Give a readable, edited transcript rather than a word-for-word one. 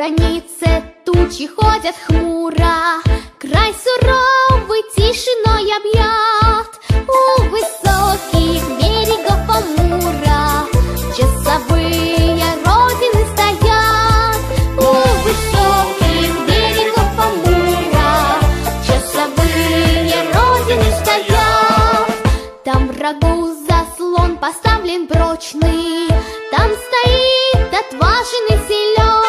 границе тучи ходят хмуро, край суровый тишиной объят. У высоких берегов Амура часовые родины стоят. У высоких берегов Амура часовые родины стоят. Там врагу заслон поставлен прочный, там стоит отважный, силен.